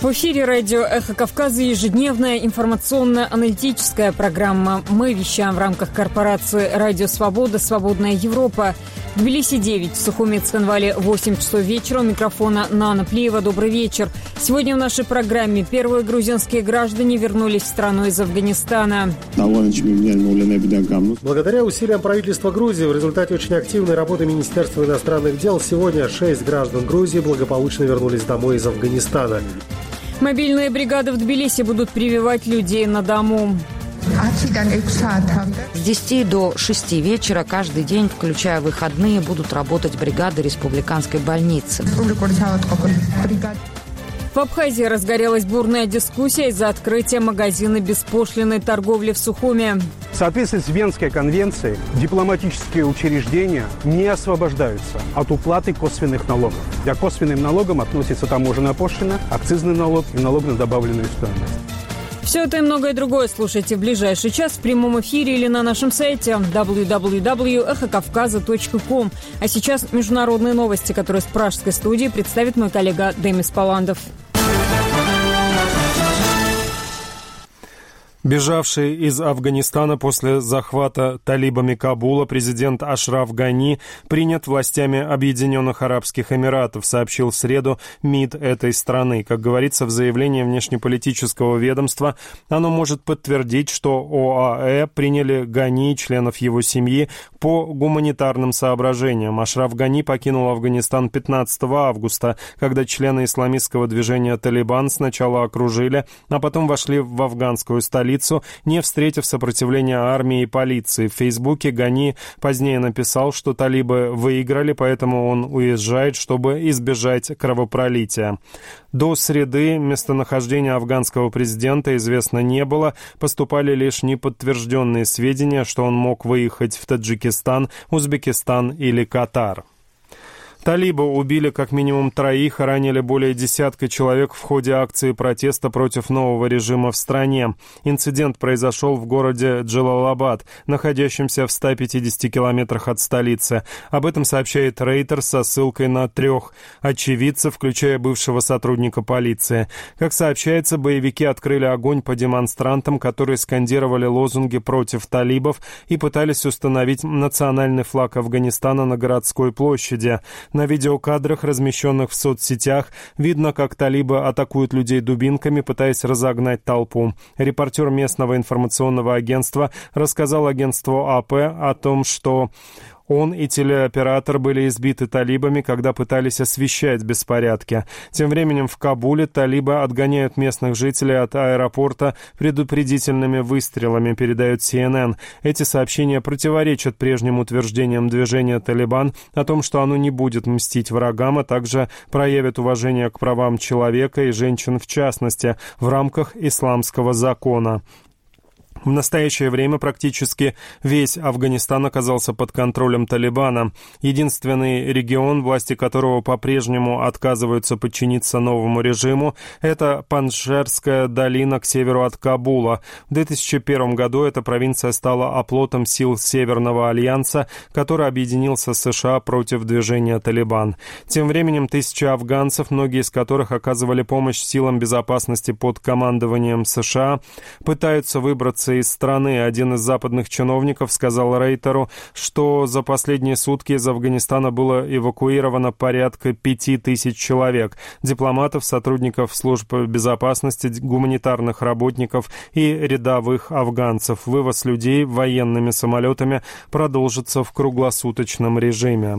В эфире радио «Эхо Кавказа» ежедневная информационно-аналитическая программа. Мы вещаем в рамках корпорации «Радио Свобода. Свободная Европа». В Тбилиси 9, в Сухуми и Цхинвале 8 часов вечера. У микрофона Нана Плиева. Добрый вечер. Сегодня в нашей программе первые грузинские граждане вернулись в страну из Афганистана. Благодаря усилиям правительства Грузии в результате очень активной работы Министерства иностранных дел сегодня 6 граждан Грузии благополучно вернулись домой из Афганистана. Мобильные бригады в Тбилиси будут прививать людей на дому. С 10 до 6 вечера каждый день, включая выходные, будут работать бригады республиканской больницы. В Абхазии разгорелась бурная дискуссия из-за открытия магазина беспошлинной торговли в Сухуми. В соответствии с Венской конвенцией дипломатические учреждения не освобождаются от уплаты косвенных налогов. К косвенным налогам относится таможенная пошлина, акцизный налог и налог на добавленную стоимость. Все это и многое другое слушайте в ближайший час в прямом эфире или на нашем сайте www.эхокавказа.ком. А сейчас международные новости, которые с пражской студии представит мой коллега Демис Паландов. Бежавший из Афганистана после захвата талибами Кабула президент Ашраф Гани принят властями Объединенных Арабских Эмиратов, сообщил в среду МИД этой страны. Как говорится в заявлении внешнеполитического ведомства, оно может подтвердить, что ОАЭ приняли Гани и членов его семьи по гуманитарным соображениям. Ашраф Гани покинул Афганистан 15 августа, когда члены исламистского движения «Талибан» сначала окружили, а потом вошли в афганскую столицу, не встретив сопротивления армии и полиции. В Фейсбуке Гани позднее написал, что талибы выиграли, поэтому он уезжает, чтобы избежать кровопролития. До среды местонахождение афганского президента известно не было, поступали лишь неподтвержденные сведения, что он мог выехать в Таджикистан, Узбекистан или Катар. Талибы убили как минимум 3, ранили более десятка человек в ходе акции протеста против нового режима в стране. Инцидент произошел в городе Джалалабад, находящемся в 150 километрах от столицы. Об этом сообщает Рейтер со ссылкой на 3 очевидцев, включая бывшего сотрудника полиции. Как сообщается, боевики открыли огонь по демонстрантам, которые скандировали лозунги против талибов и пытались установить национальный флаг Афганистана на городской площади. На видеокадрах, размещенных в соцсетях, видно, как талибы атакуют людей дубинками, пытаясь разогнать толпу. Репортер местного информационного агентства рассказал агентству АП о том, что он и телеоператор были избиты талибами, когда пытались освещать беспорядки. Тем временем в Кабуле талибы отгоняют местных жителей от аэропорта предупредительными выстрелами, передает CNN. Эти сообщения противоречат прежним утверждениям движения «Талибан» о том, что оно не будет мстить врагам, а также проявит уважение к правам человека и женщин в частности в рамках исламского закона. В настоящее время практически весь Афганистан оказался под контролем Талибана. Единственный регион, власти которого по-прежнему отказываются подчиниться новому режиму, это Панджшерская долина к северу от Кабула. В 2001 году эта провинция стала оплотом сил Северного альянса, который объединился с США против движения Талибан. Тем временем тысячи афганцев, многие из которых оказывали помощь силам безопасности под командованием США, пытаются выбраться из страны. Один из западных чиновников сказал Рейтеру, что за последние сутки из Афганистана было эвакуировано порядка 5000 человек, дипломатов, сотрудников служб безопасности, гуманитарных работников и рядовых афганцев. Вывоз людей военными самолетами продолжится в круглосуточном режиме.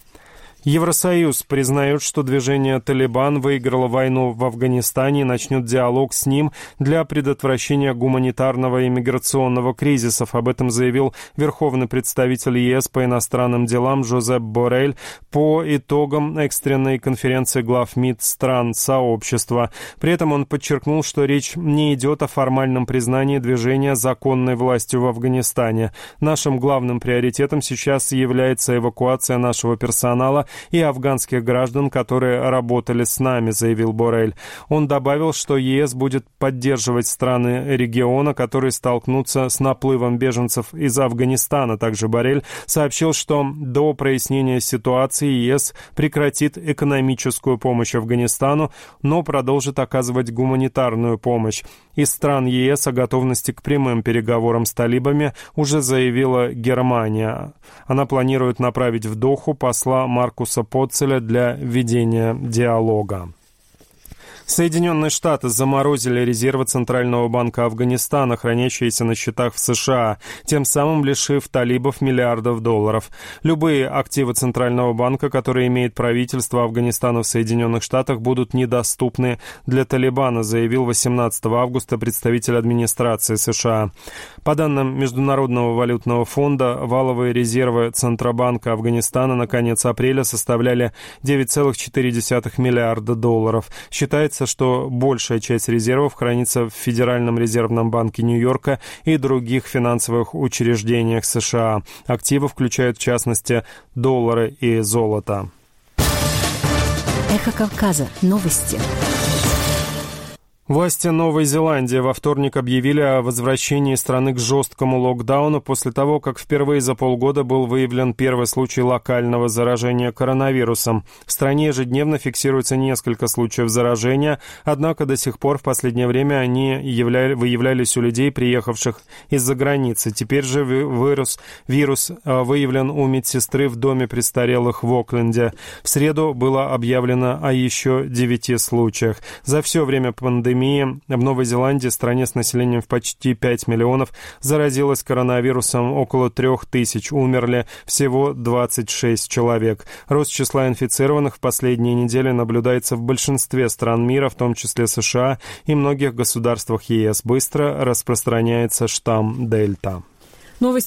Евросоюз признает, что движение «Талибан» выиграло войну в Афганистане и начнет диалог с ним для предотвращения гуманитарного и миграционного кризисов. Об этом заявил верховный представитель ЕС по иностранным делам Жозеп Боррель по итогам экстренной конференции глав МИД стран сообщества. При этом он подчеркнул, что речь не идет о формальном признании движения законной властью в Афганистане. Нашим главным приоритетом сейчас является эвакуация нашего персонала и афганских граждан, которые работали с нами, заявил Боррель. Он добавил, что ЕС будет поддерживать страны региона, которые столкнутся с наплывом беженцев из Афганистана. Также Боррель сообщил, что до прояснения ситуации ЕС прекратит экономическую помощь Афганистану, но продолжит оказывать гуманитарную помощь. Из стран ЕС о готовности к прямым переговорам с талибами уже заявила Германия. Она планирует направить в Доху посла Маркуса Потцеля для ведения диалога. Соединенные Штаты заморозили резервы Центрального банка Афганистана, хранящиеся на счетах в США, тем самым лишив талибов миллиардов долларов. Любые активы Центрального банка, которые имеет правительство Афганистана в Соединенных Штатах, будут недоступны для Талибана, заявил 18 августа представитель администрации США. По данным Международного валютного фонда, валовые резервы Центробанка Афганистана на конец апреля составляли 9,4 миллиарда долларов. Считается, что большая часть резервов хранится в Федеральном резервном банке Нью-Йорка и других финансовых учреждениях США. Активы включают, в частности, доллары и золото. Эхо Кавказа. Новости. Власти Новой Зеландии во вторник объявили о возвращении страны к жесткому локдауну после того, как впервые за полгода был выявлен первый случай локального заражения коронавирусом. В стране ежедневно фиксируется несколько случаев заражения, однако до сих пор в последнее время они выявлялись у людей, приехавших из-за границы. Теперь же вирус выявлен у медсестры в доме престарелых в Окленде. В среду было объявлено о еще 9 случаях. За все время пандемии в Новой Зеландии, стране с населением в почти 5 миллионов, заразилось коронавирусом около 3000, умерли всего 26 человек. Рост числа инфицированных в последние недели наблюдается в большинстве стран мира, в том числе США и многих государствах ЕС. Быстро распространяется штамм Дельта. Новости